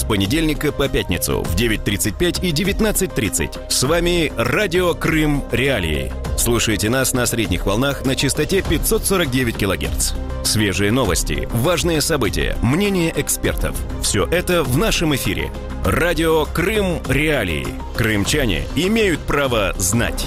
с понедельника по пятницу в 9:35 и 19:30. С вами Радио Крым Реалии. Слушайте нас на средних волнах на частоте 549 кГц. Свежие новости, важные события, мнения экспертов. Все это в нашем эфире. Радио Крым Реалии. Крымчане имеют право знать.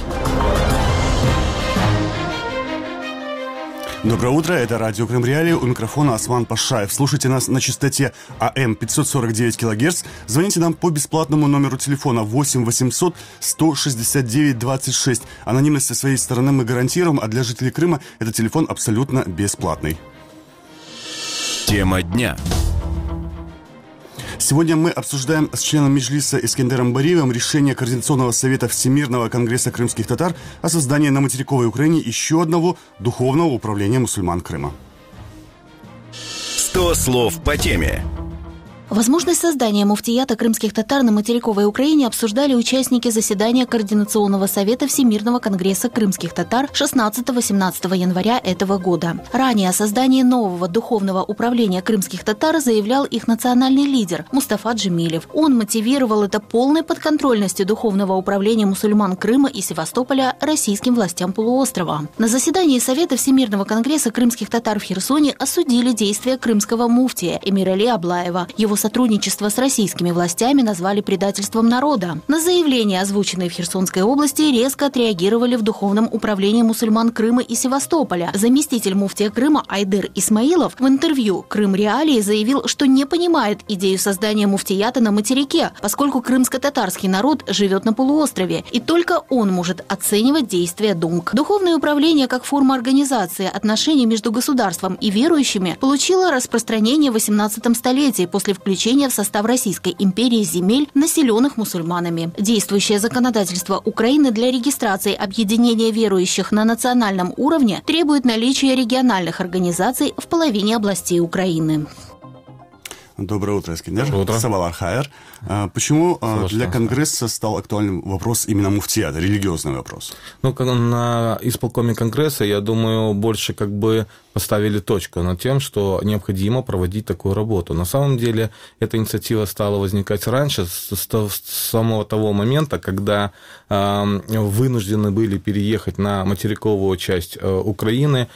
Доброе утро, это Радио Крым Реалии, у микрофона Осман Пашаев. Слушайте нас на частоте АМ 549 кГц. Звоните нам по бесплатному номеру телефона 8 800 169 26. Анонимность со своей стороны мы гарантируем, а для жителей Крыма этот телефон абсолютно бесплатный. Тема дня. Сегодня мы обсуждаем с членом Меджлиса Искендером Бариевым решение Координационного совета Всемирного конгресса крымских татар о создании на материковой Украине еще одного духовного управления мусульман Крыма. 100 слов по теме. Возможность создания муфтията крымских татар на материковой Украине обсуждали участники заседания Координационного совета Всемирного конгресса крымских татар 16-18 января этого года. Ранее о создании нового духовного управления крымских татар заявлял их национальный лидер Мустафа Джемилев. Он мотивировал это полной подконтрольностью духовного управления мусульман Крыма и Севастополя российским властям полуострова. На заседании Совета Всемирного конгресса крымских татар в Херсоне осудили действия крымского муфтия Эмирали Аблаева. Его сотрудничество с российскими властями назвали предательством народа. На заявления, озвученные в Херсонской области, резко отреагировали в Духовном управлении мусульман Крыма и Севастополя. Заместитель муфтия Крыма Айдыр Исмаилов в интервью «Крым Реалии» заявил, что не понимает идею создания муфтията на материке, поскольку крымско-татарский народ живет на полуострове, и только он может оценивать действия ДУМК. Духовное управление как форма организации отношений между государством и верующими получило распространение в XVIII столетии после включения в состав Российской империи земель, населенных мусульманами. Действующее законодательство Украины для регистрации объединения верующих на национальном уровне требует наличия региональных организаций в половине областей Украины. Доброе утро, Искендер. Доброе утро. Савалар Хайер. Почему для Конгресса стал актуальным вопрос именно муфтията, религиозный вопрос? На исполкоме Конгресса, я думаю, больше поставили точку над тем, что необходимо проводить такую работу. На самом деле, эта инициатива стала возникать раньше, с самого того момента, когда вынуждены были переехать на материковую часть Украины,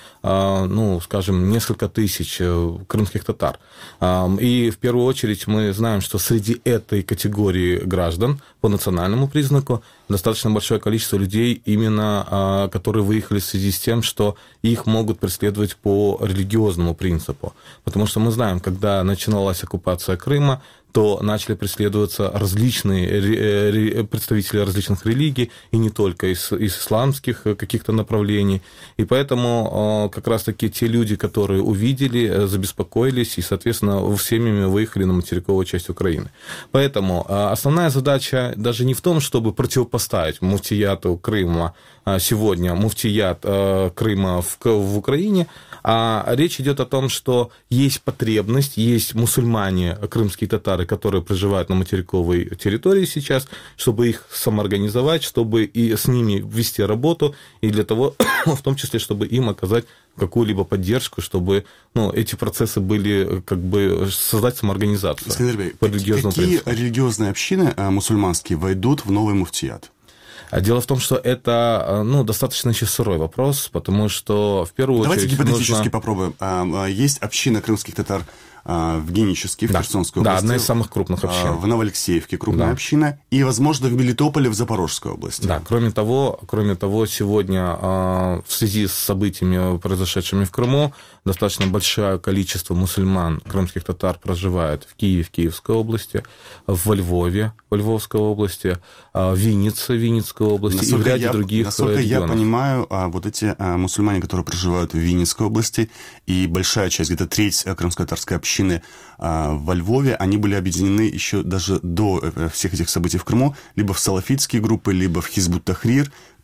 несколько тысяч крымских татар. И в первую очередь мы знаем, что среди этой категории граждан по национальному признаку достаточно большое количество людей, именно которые выехали в связи с тем, что их могут преследовать по религиозному принципу. Потому что мы знаем, когда начиналась оккупация Крыма, то начали преследоваться различные представители различных религий, и не только из исламских каких-то направлений. И поэтому как раз-таки те люди, которые увидели, забеспокоились, и, соответственно, всеми выехали на материковую часть Украины. Поэтому основная задача даже не в том, чтобы противопоставить муфтияту Крыма сегодня, муфтият Крыма в Украине, а речь идет о том, что есть потребность, есть мусульмане, крымские татары, которые проживают на материковой территории сейчас, чтобы их самоорганизовать, чтобы и с ними вести работу, и для того, в том числе, чтобы им оказать какую-либо поддержку, чтобы эти процессы были, создать самоорганизацию. Искендер, по религиозному принципу. Какие религиозные общины мусульманские войдут в новый муфтият? Дело в том, что это достаточно еще сырой вопрос, потому что в первую очередь Давайте гипотетически попробуем. Есть община крымских татар в Геническе, в Херсонской области. Да, одна из самых крупных общин. В Новоалексеевке крупная община. И, возможно, в Мелитополе, в Запорожской области. Да, кроме того, сегодня в связи с событиями, произошедшими в Крыму, достаточно большое количество мусульман, крымских татар, проживает в Киеве, в Киевской области, во Львове, в Львовской области, в Виннице, в Винницкой области, и в ряде других насколько регионов. Я понимаю, вот эти мусульмане, которые проживают в Винницкой области, и большая часть, где-то треть крымско-татарской общины во Львове, они были объединены еще даже до всех этих событий в Крыму, либо в салафитские группы, либо в Хизбут Тахрир.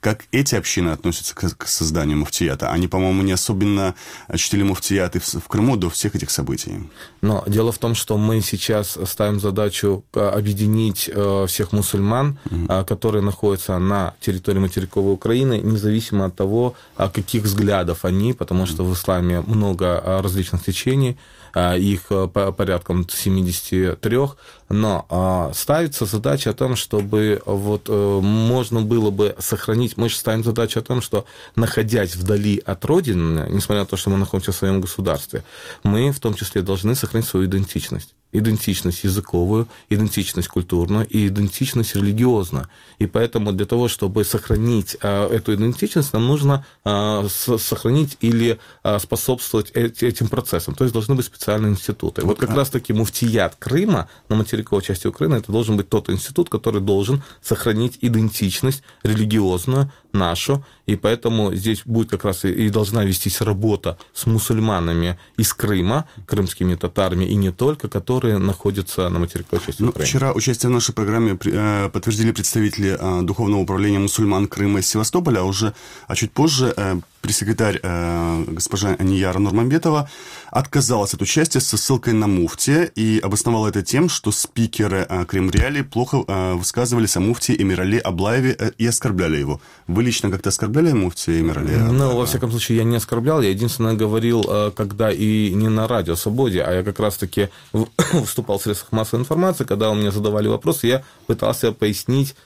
Как эти общины относятся к созданию муфтията? Они, по-моему, не особенно чтили муфтияты в Крыму до всех этих событий. Но дело в том, что мы сейчас ставим задачу объединить всех мусульман, которые находятся на территории материковой Украины, независимо от того, каких взглядов они, потому что в исламе много различных течений, их порядком 73, но ставится задача о том, чтобы вот можно было бы сохранить, мы же ставим задачу о том, что, находясь вдали от Родины, несмотря на то, что мы находимся в своем государстве, мы в том числе должны сохранить свою идентичность. Идентичность языковую, идентичность культурную и идентичность религиозную. И поэтому для того, чтобы сохранить эту идентичность, нам нужно сохранить или способствовать этим процессам. То есть должны быть специальные институты. Вот как раз-таки муфтият Крыма на материковой части Украины, это должен быть тот институт, который должен сохранить идентичность религиозную нашу, и поэтому здесь будет как раз и должна вестись работа с мусульманами из Крыма, крымскими татарами и не только, которые находятся на материковой части Украины. Вчера участие в нашей программе подтвердили представители Духовного управления мусульман Крыма из Севастополя, а чуть позже пресс-секретарь госпожа Нияра Нурманбетова отказалась от участия со ссылкой на муфтия и обосновала это тем, что спикеры Крым-Реалии плохо высказывались о муфтии Эмирали Аблаеве и оскорбляли его. Вы лично как-то оскорбляли муфтия Эмирали Аблаева? Ну, во всяком случае, я не оскорблял, я единственное говорил, когда и не на радио «Свободе», а я как раз-таки выступал в средствах массовой информации, когда у меня задавали вопросы, я пытался пояснить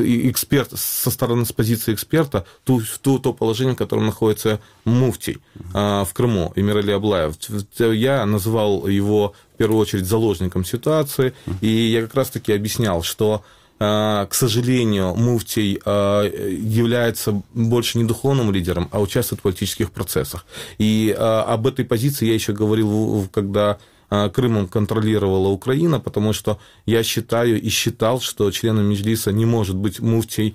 со стороны, с позиции эксперта, то положение, в котором находится муфтий в Крыму, Эмирали Аблаев. Я называл его, в первую очередь, заложником ситуации, и я как раз-таки объяснял, что, к сожалению, муфтий является больше не духовным лидером, а участвует в политических процессах. И об этой позиции я еще говорил, когда Крымом контролировала Украина, потому что я считаю и считал, что членом Меджлиса не может быть муфтий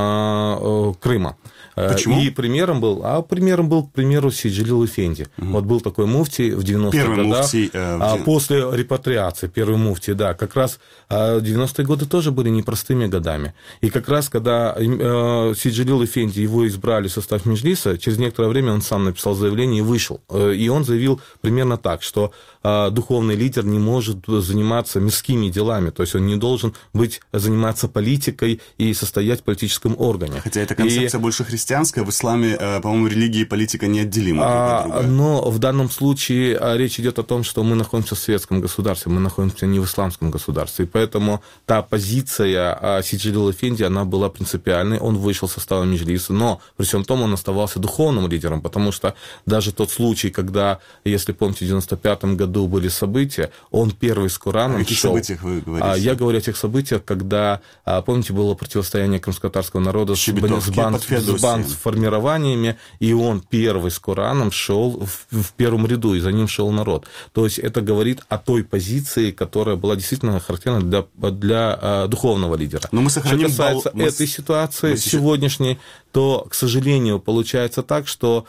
Крыма. Почему? И примером был, к примеру, Сиджалил Эфенди. Вот был такой муфтий в 90-х годах. Муфтий, после репатриации, первый муфтий, да. Как раз 90-е годы тоже были непростыми годами. И как раз, когда Сиджалил Эфенди, его избрали в состав Меджлиса, через некоторое время он сам написал заявление и вышел. И он заявил примерно так, что духовный лидер не может заниматься мирскими делами, то есть он не должен заниматься политикой и состоять в политическом органе. Хотя эта концепция больше христианская, в исламе, по-моему, религия и политика неотделимы друг от друга. Но в данном случае речь идет о том, что мы находимся в светском государстве, мы находимся не в исламском государстве, и поэтому та позиция Сиджалила Эфенди, она была принципиальной, он вышел из состава Меджлиса, но при всем том он оставался духовным лидером, потому что даже тот случай, когда, если помните, в 95-м году были события, он первый с Кораном шел. О каких событиях вы говорите? Я говорю о тех событиях, когда, помните, было противостояние крымско-татарского народа с бандформированиями, и он первый с Кораном шел в первом ряду, и за ним шел народ. То есть это говорит о той позиции, которая была действительно характерна для духовного лидера. Но мы сохраним что касается этой ситуации сегодняшней, то, к сожалению, получается так, что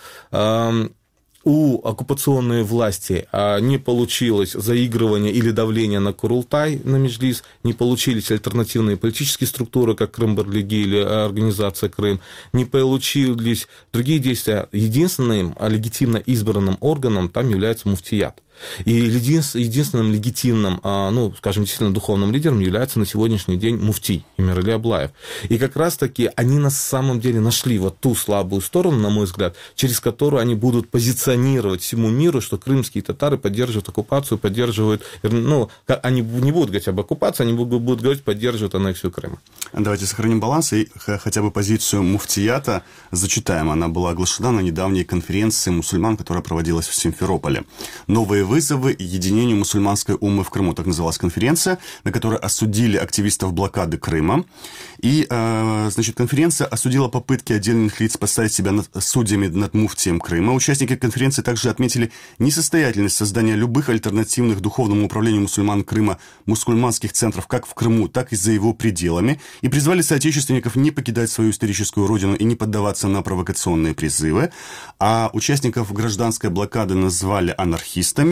у оккупационной власти не получилось заигрывание или давление на Курултай, на Меджлис, не получились альтернативные политические структуры, как Крым-Барлиги или организация Крым, не получились другие действия. Единственным легитимно избранным органом там является муфтият. И единственным легитимным, скажем, действительно духовным лидером является на сегодняшний день муфтий Эмирали Аблаев. И как раз-таки они на самом деле нашли вот ту слабую сторону, на мой взгляд, через которую они будут позиционировать всему миру, что крымские татары поддерживают оккупацию, поддерживают, они не будут говорить об оккупации, они будут говорить, поддерживают аннексию Крыма. Давайте сохраним баланс и хотя бы позицию муфтията зачитаем. Она была оглашена на недавней конференции мусульман, которая проводилась в Симферополе. Новые вызовы единению мусульманской уммы в Крыму. Так называлась конференция, на которой осудили активистов блокады Крыма. И, конференция осудила попытки отдельных лиц поставить себя судьями над муфтием Крыма. Участники конференции также отметили несостоятельность создания любых альтернативных духовному управлению мусульман Крыма мусульманских центров как в Крыму, так и за его пределами, и призвали соотечественников не покидать свою историческую родину и не поддаваться на провокационные призывы. А участников гражданской блокады назвали анархистами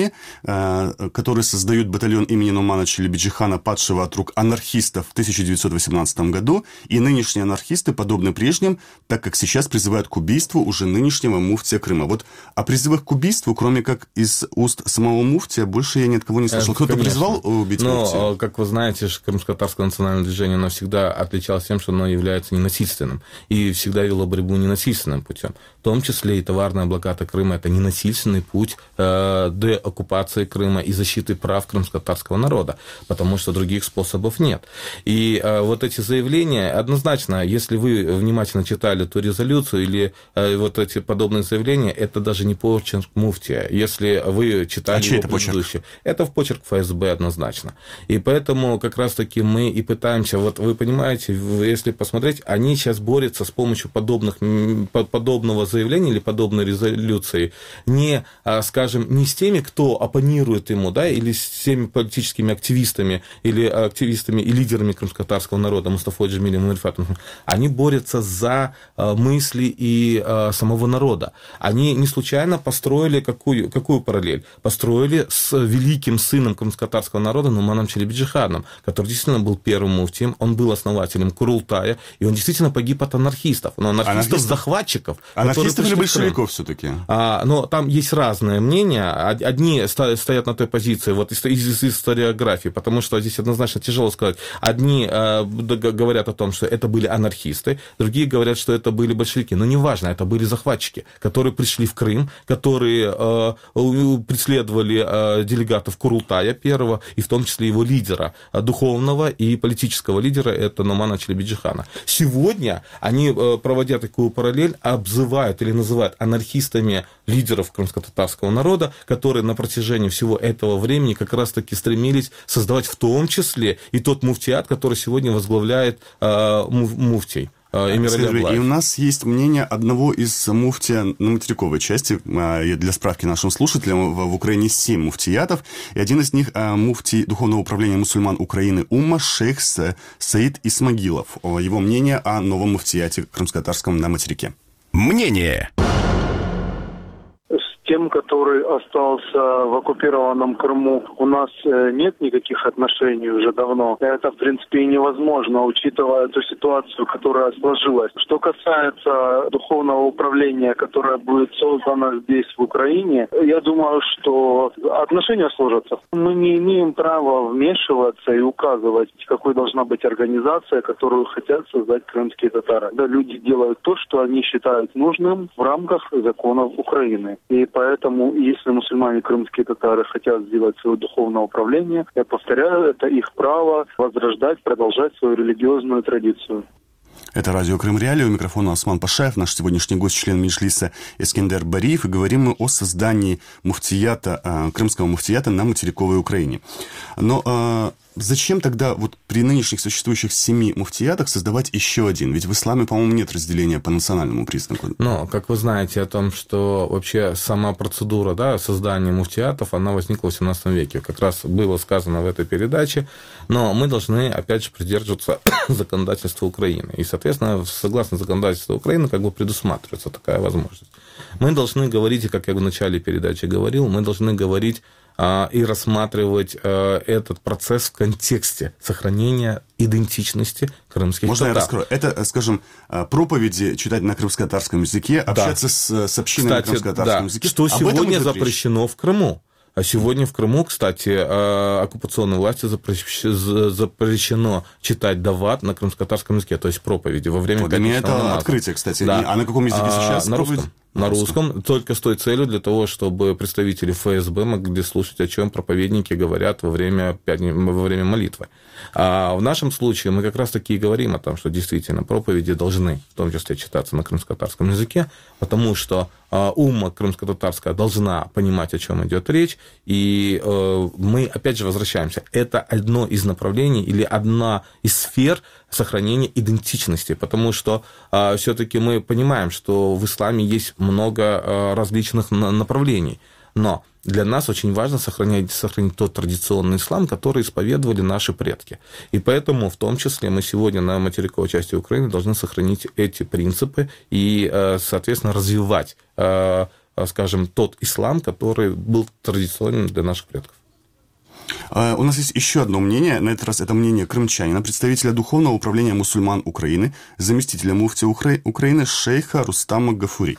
которые создают батальон имени Нумана Челебиджихана, падшего от рук анархистов в 1918 году, и нынешние анархисты подобны прежним, так как сейчас призывают к убийству уже нынешнего муфтия Крыма. Вот о призывах к убийству, кроме как из уст самого муфтия, больше я ни от кого не слышал. Кто-то призвал убить муфтия? Но, как вы знаете, крымско-татарское национальное движение, оно всегда отличалось тем, что оно является ненасильственным, и всегда вело борьбу ненасильственным путем. В том числе и товарная блокада Крыма – это ненасильственный путь деоккупации Крыма и защиты прав крымско-татарского народа, потому что других способов нет. И вот эти заявления, однозначно, если вы внимательно читали ту резолюцию или вот эти подобные заявления, это даже не почерк муфтия. Если вы читали его предыдущий, это в почерк ФСБ однозначно. И поэтому как раз-таки мы и пытаемся, вот вы понимаете, если посмотреть, они сейчас борются с помощью подобного заявления или подобной резолюции, не, скажем, не с теми, кто оппонирует ему, да, или с теми политическими активистами или активистами и лидерами крымско-татарского народа Мустафой Джемилем и Рифатом. Они борются за мысли и самого народа. Они не случайно построили какую параллель? Построили с великим сыном крымско-татарского народа Нуманом Челебиджиханом, который действительно был первым муфтием, он был основателем Курултая, и он действительно погиб от анархистов. Но анархистов-захватчиков. Анархистов или большевиков все-таки? Но там есть разное мнение. Одни стоят на той позиции, вот из историографии, потому что здесь однозначно тяжело сказать. Одни говорят о том, что это были анархисты, другие говорят, что это были большевики. Но неважно, это были захватчики, которые пришли в Крым, которые преследовали делегатов Курултая первого, и в том числе его лидера, духовного и политического лидера, это Нумана Челебиджихана. Сегодня они, проводя такую параллель, обзывают или называют анархистами лидеров крымско-татарского народа, которые на протяжении всего этого времени как раз-таки стремились создавать в том числе и тот муфтиат, который сегодня возглавляет муфтий. И у нас есть мнение одного из муфтия на материковой части. Для справки нашим слушателям, в Украине 7 муфтиятов, и один из них муфтий Духовного управления мусульман Украины Умма шейх Саид Исмагилов. Его мнение о новом муфтияте крымско-татарском на материке. Мнение. Тем, который остался в оккупированном Крыму, у нас нет никаких отношений уже давно. Это, в принципе, и невозможно, учитывая ту ситуацию, которая сложилась. Что касается духовного управления, которое будет создано здесь, в Украине, я думаю, что отношения сложатся. Мы не имеем права вмешиваться и указывать, какой должна быть организация, которую хотят создать крымские татары. Да, люди делают то, что они считают нужным в рамках законов Украины. И поэтому, если мусульмане крымские татары хотят сделать свое духовное управление, я повторяю, это их право возрождать, продолжать свою религиозную традицию. Это радио Крым Реалии, у микрофона Осман Пашаев, наш сегодняшний гость, член Меджлиса Эскендер Бариев, и говорим мы о создании муфтията, крымского муфтията на материковой Украине. Но зачем тогда вот при нынешних существующих 7 муфтиятах создавать еще один? Ведь в исламе, по-моему, нет разделения по национальному признаку. Но, как вы знаете о том, что вообще сама процедура, да, создания муфтиятов, она возникла в 17 веке. Как раз было сказано в этой передаче. Но мы должны, опять же, придерживаться законодательства Украины. И, соответственно, согласно законодательству Украины, как бы предусматривается такая возможность. Мы должны говорить, и как я в начале передачи говорил, мы должны говорить и рассматривать этот процесс в контексте сохранения идентичности крымских татар. Можно я раскрою? Это, скажем, проповеди читать на крымско-татарском языке, общаться с общиной на крымско-татарском языке. Что сегодня запрещено в Крыму. А сегодня в Крыму, кстати, оккупационной власти запрещено читать дават на крымско-татарском языке, то есть проповеди во время пятничного намаза. Это открытие, кстати. Да. А на каком языке сейчас? На русском. На русском, только с той целью, для того, чтобы представители ФСБ могли слушать, о чем проповедники говорят во время молитвы. А в нашем случае мы как раз-таки и говорим о том, что действительно проповеди должны, в том числе, читаться на крымско-татарском языке, потому что умма крымско-татарская должна понимать, о чем идет речь, и мы, опять же, возвращаемся. Это одно из направлений или одна из сфер сохранения идентичности, потому что все-таки мы понимаем, что в исламе есть много различных направлений, но для нас очень важно сохранить тот традиционный ислам, который исповедовали наши предки. И поэтому, в том числе, мы сегодня на материковой части Украины должны сохранить эти принципы и, соответственно, развивать скажем, тот ислам, который был традиционным для наших предков. У нас есть еще одно мнение, на этот раз это мнение крымчанина, представителя Духовного управления мусульман Украины, заместителя муфтия Украины шейха Рустама Гафури.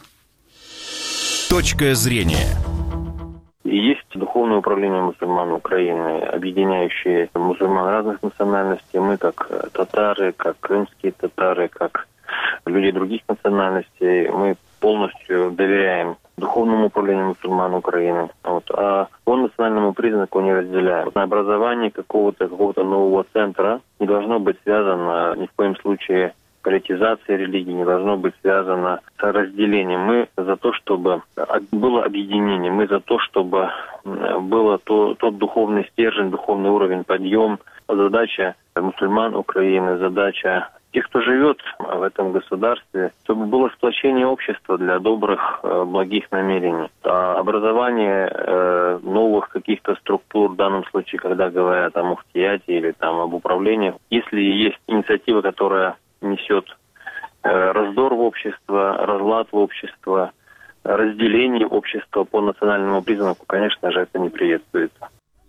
Точка зрения. Есть Духовное управление мусульман Украины, объединяющее мусульман разных национальностей. Мы, как татары, как крымские татары, как люди других национальностей, мы полностью доверяем Духовному управлению мусульман Украины. А по национальному признаку не разделяем. Образование какого-то нового центра не должно быть связано ни в коем случае политизация религии, не должно быть связано с разделением. Мы за то, чтобы было объединение, мы за то, чтобы было тот духовный стержень, духовный уровень, подъем. Задача мусульман Украины, задача тех, кто живет в этом государстве, чтобы было сплочение общества для добрых, благих намерений. А образование новых каких-то структур, в данном случае, когда говорят о муфтияте или об управлении, если есть инициатива, которая несет раздор в общество, разлад в общество, разделение общества по национальному признаку, конечно же, это не приветствуется.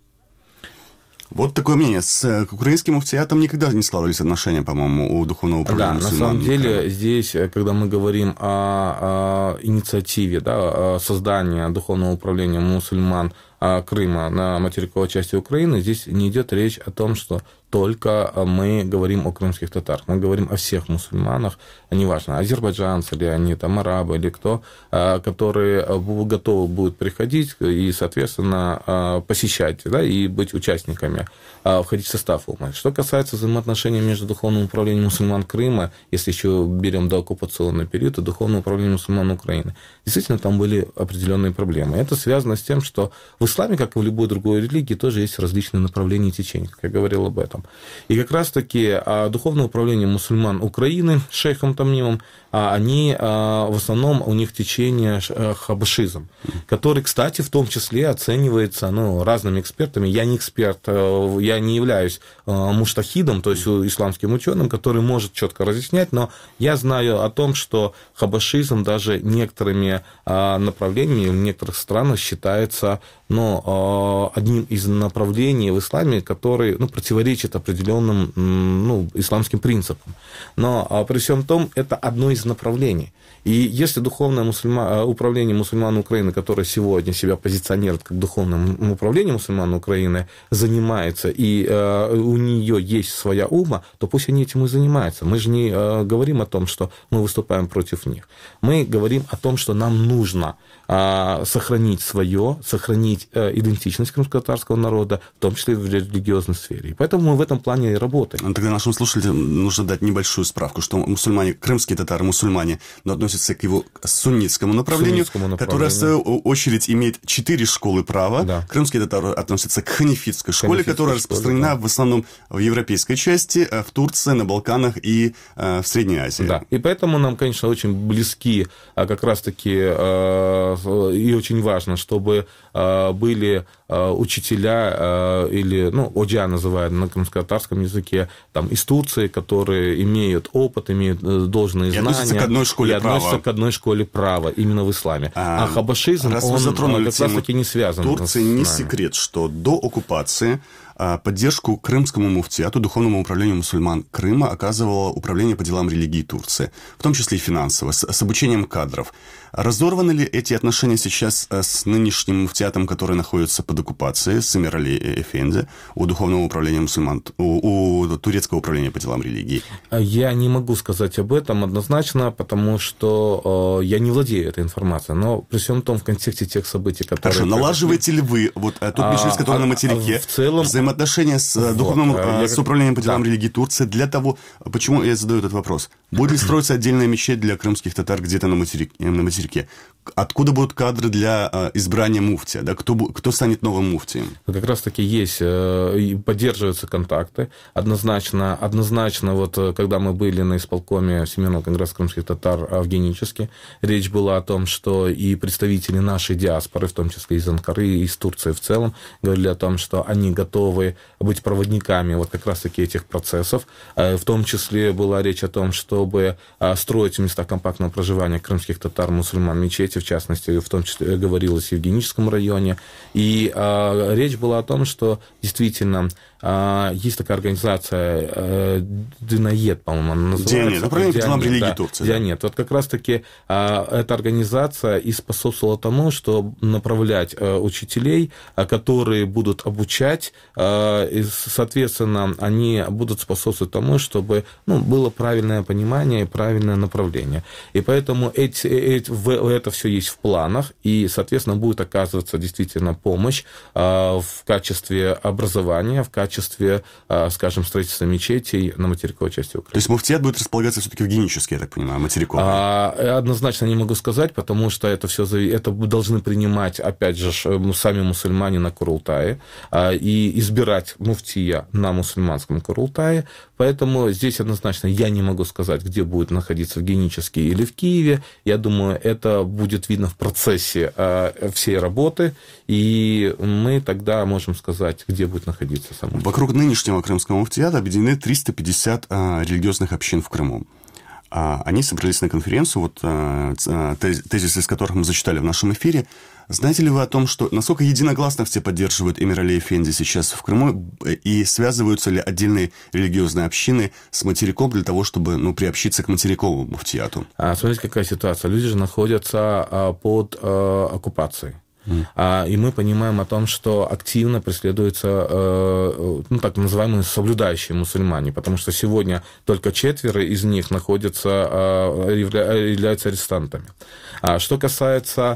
Вот такое мнение. С украинским муфтиятом никогда не складывались отношения, по-моему, у Духовного управления мусульман. Да, на самом деле здесь, когда мы говорим о инициативе, о создании Духовного управления мусульман Крыма на материковой части Украины, здесь не идет речь о том, что только мы говорим о крымских татарах. Мы говорим о всех мусульманах, неважно, азербайджанцы ли они, арабы или кто, которые готовы будут приходить и, соответственно, посещать и быть участниками, входить в состав умы. Что касается взаимоотношений между Духовным управлением мусульман Крыма, если еще берем дооккупационный период, и Духовным управлением мусульман Украины, действительно там были определенные проблемы. Это связано с тем, что в исламе, как и в любой другой религии, тоже есть различные направления и течения, как я говорил об этом. И как раз-таки Духовное управление мусульман Украины шейхом Тамнимом, они в основном, у них течение хабашизм, который, кстати, в том числе оценивается разными экспертами. Я не эксперт, я не являюсь муштахидом, то есть исламским ученым, который может четко разъяснять, но я знаю о том, что хабашизм даже некоторыми направлениями в некоторых странах считается одним из направлений в исламе, который противоречит определенным исламским принципам. Но при всем том, это одно из направлений. И если Духовное управление мусульман Украины, которое сегодня себя позиционирует как Духовное управление мусульман Украины, занимается, и у нее есть своя ума, то пусть они этим и занимаются. Мы же не говорим о том, что мы выступаем против них. Мы говорим о том, что нам нужно сохранить сохранить идентичность крымско-татарского народа, в том числе в религиозной сфере. И поэтому мы в этом плане и работаем. Тогда нашим слушателям нужно дать небольшую справку, что мусульмане, крымские татары, мусульмане, но относятся к его суннитскому направлению, которое, в свою очередь, имеет 4 школы права. Да. Крымские татары относятся к ханифитской школе, которая распространена в основном в европейской части, в Турции, на Балканах и в Средней Азии. Да. И поэтому нам, конечно, очень близки как раз-таки и очень важно, чтобы были учителя или, оджа называют на крымско-татарском языке, из Турции, которые имеют опыт, имеют должные знания. И относятся к одной школе права, именно в исламе. А хабашизм, он как раз-таки не связан. В Турции не секрет, что до оккупации поддержку крымскому муфтияту, Духовному управлению мусульман Крыма оказывало Управление по делам религии Турции, в том числе и финансово, с обучением кадров. Разорваны ли эти отношения сейчас с нынешним муфтиятом, который находится под оккупацией, с Эмир Али Эфенди, у Духовного управления мусульман, у Турецкого управления по делам религии? Я не могу сказать об этом однозначно, потому что я не владею этой информацией, но при всем том, в контексте тех событий, которые... Хорошо, налаживаете ли вы тот меньшинство, который на материке, в целом взаимоотношения с Духовным с управлением по делам религии Турции для того... Почему я задаю этот вопрос? Будет ли строиться отдельная мечеть для крымских татар где-то на материке? Откуда будут кадры для избрания муфтия? Да? Кто станет новым муфтием? Как раз-таки есть, поддерживаются контакты. Однозначно, когда мы были на исполкоме Всемирного конгресса крымских татар в Геническе, речь была о том, что и представители нашей диаспоры, в том числе из Анкары, и из Турции в целом, говорили о том, что они готовы быть проводниками как раз-таки этих процессов. В том числе была речь о том, чтобы строить в местах компактного проживания крымских татар, мусульман, мечети, совете, в частности, в том числе говорилось в Евгеническом районе. И речь была о том, что действительно есть такая организация Дианет, по-моему, она называется. Дианет, управление по делам религии Турции. Дианет. Вот как раз-таки эта организация и способствовала тому, что направлять учителей, которые будут обучать, и, соответственно, они будут способствовать тому, чтобы было правильное понимание и правильное направление. И поэтому это все есть в планах, и, соответственно, будет оказываться действительно помощь в качестве образования, в качестве, скажем, строительства мечетей на материковой части Украины. То есть муфтият будет располагаться все-таки в генически, я так понимаю, материковой? Однозначно не могу сказать, потому что это должны принимать, опять же, сами мусульмане на Курултае и избирать муфтия на мусульманском Курултае. Поэтому здесь однозначно я не могу сказать, где будет находиться в Геническе или в Киеве. Я думаю, это будет видно в процессе всей работы, и мы тогда можем сказать, где будет находиться сам муфтий. Вокруг нынешнего крымского муфтиата объединены 350 религиозных общин в Крыму. Они собрались на конференцию, тезисы из которых мы зачитали в нашем эфире. Знаете ли вы о том, насколько единогласно все поддерживают Эмир Али Эфенди сейчас в Крыму, и связываются ли отдельные религиозные общины с материком для того, чтобы приобщиться к материковому муфтияту? Смотрите, какая ситуация. Люди же находятся под оккупацией. И мы понимаем о том, что активно преследуются так называемые соблюдающие мусульмане, потому что сегодня только 4 из них являются арестантами. Что касается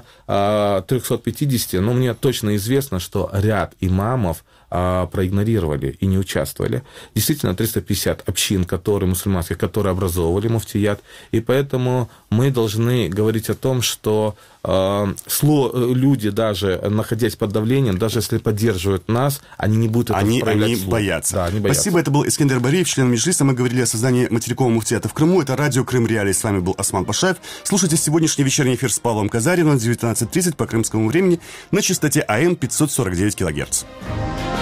350, мне точно известно, что ряд имамов проигнорировали и не участвовали. Действительно, 350 общин, мусульманских, которые образовывали муфтият, и поэтому мы должны говорить о том, что люди, даже находясь под давлением, даже если поддерживают нас, они не будут это проявлять. Они боятся. Да, они боятся. Спасибо, это был Искендер Бариев, член Меджлиса. Мы говорили о создании материкового муфтията в Крыму. Это радио Крым Реалии. С вами был Осман Пашаев. Слушайте сегодняшний вечерний эфир с Павлом Казариным в 19:30 по крымскому времени на частоте АМ 549 кГц.